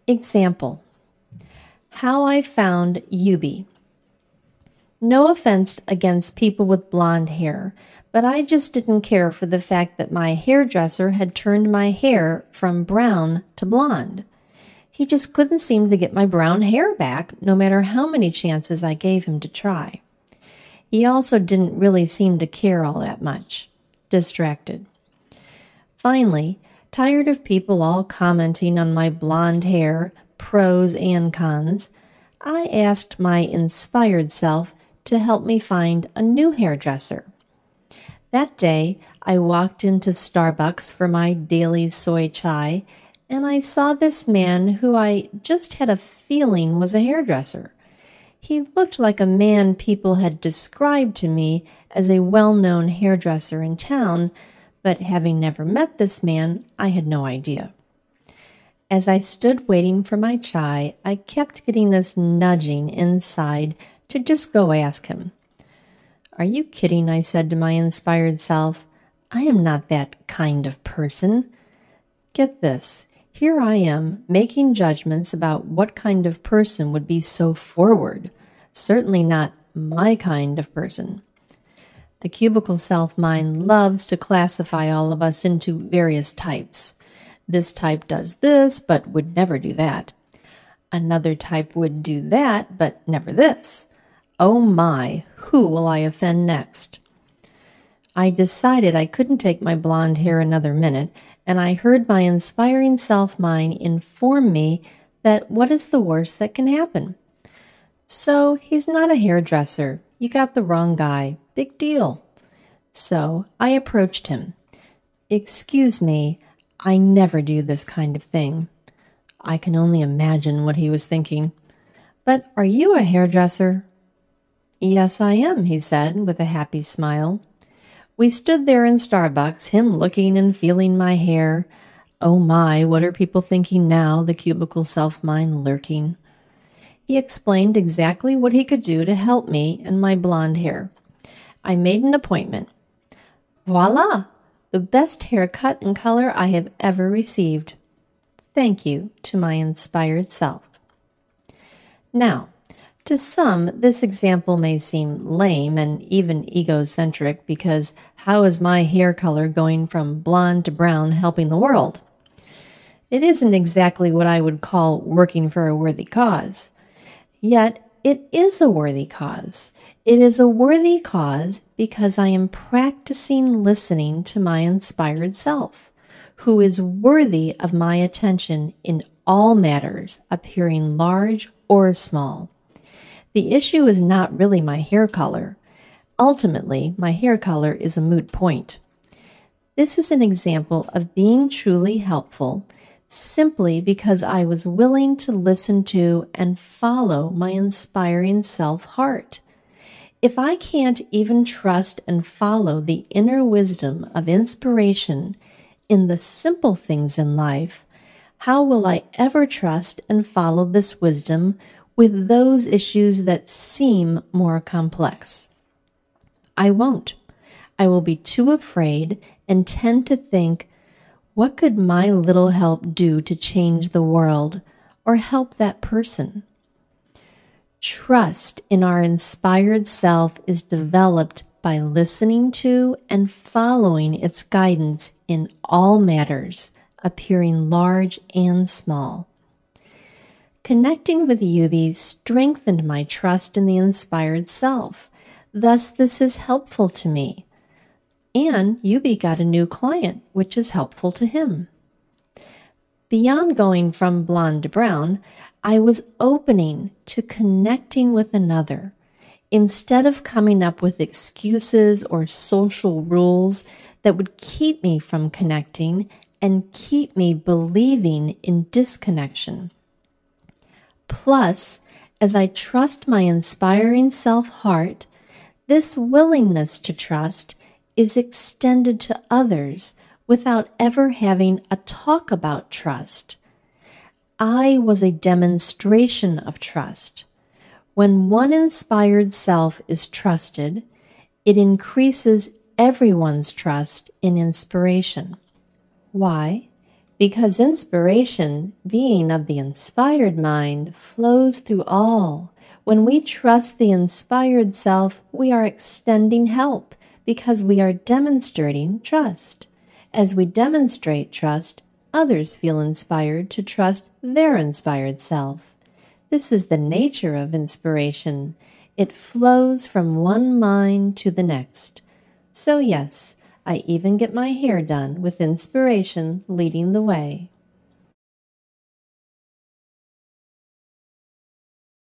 Example: how I found Yubi. No offense against people with blonde hair, but I just didn't care for the fact that my hairdresser had turned my hair from brown to blonde. He just couldn't seem to get my brown hair back, no matter how many chances I gave him to try. He also didn't really seem to care all that much. Distracted. Finally, tired of people all commenting on my blonde hair, pros and cons, I asked my inspired self to help me find a new hairdresser. That day, I walked into Starbucks for my daily soy chai, and I saw this man who I just had a feeling was a hairdresser. He looked like a man people had described to me as a well-known hairdresser in town, but having never met this man, I had no idea. As I stood waiting for my chai, I kept getting this nudging inside to just go ask him. "Are you kidding?" I said to my inspired self. "I am not that kind of person." Get this, here I am making judgments about what kind of person would be so forward. Certainly not my kind of person. The cubicle self-mind loves to classify all of us into various types. This type does this, but would never do that. Another type would do that, but never this. Oh my, who will I offend next? I decided I couldn't take my blonde hair another minute, and I heard my inspiring self-mind inform me that what is the worst that can happen? So he's not a hairdresser. You got the wrong guy. Big deal. So I approached him. "Excuse me, I never do this kind of thing." I can only imagine what he was thinking. "But are you a hairdresser?" "Yes, I am," he said with a happy smile. We stood there in Starbucks, him looking and feeling my hair. Oh my, what are people thinking now, the cubicle self-mind lurking? He explained exactly what he could do to help me and my blonde hair. I made an appointment. Voila! The best haircut and color I have ever received. Thank you to my inspired self. Now, to some, this example may seem lame and even egocentric because how is my hair color going from blonde to brown helping the world? It isn't exactly what I would call working for a worthy cause. Yet, it is a worthy cause. It is a worthy cause because I am practicing listening to my inspired self, who is worthy of my attention in all matters, appearing large or small. The issue is not really my hair color. Ultimately, my hair color is a moot point. This is an example of being truly helpful simply because I was willing to listen to and follow my inspiring self-heart. If I can't even trust and follow the inner wisdom of inspiration in the simple things in life, how will I ever trust and follow this wisdom with those issues that seem more complex? I won't. I will be too afraid and tend to think, what could my little help do to change the world or help that person? Trust in our inspired self is developed by listening to and following its guidance in all matters, appearing large and small. Connecting with Yubi strengthened my trust in the inspired self. Thus, this is helpful to me. And Yubi got a new client, which is helpful to him. Beyond going from blonde to brown, I was opening to connecting with another. Instead of coming up with excuses or social rules that would keep me from connecting and keep me believing in disconnection. Plus, as I trust my inspiring self-heart, this willingness to trust is extended to others without ever having a talk about trust. I was a demonstration of trust. When one inspired self is trusted, it increases everyone's trust in inspiration. Why? Because inspiration, being of the inspired mind, flows through all. When we trust the inspired self, we are extending help because we are demonstrating trust. As we demonstrate trust, others feel inspired to trust their inspired self. This is the nature of inspiration. It flows from one mind to the next. So yes, I even get my hair done with inspiration leading the way.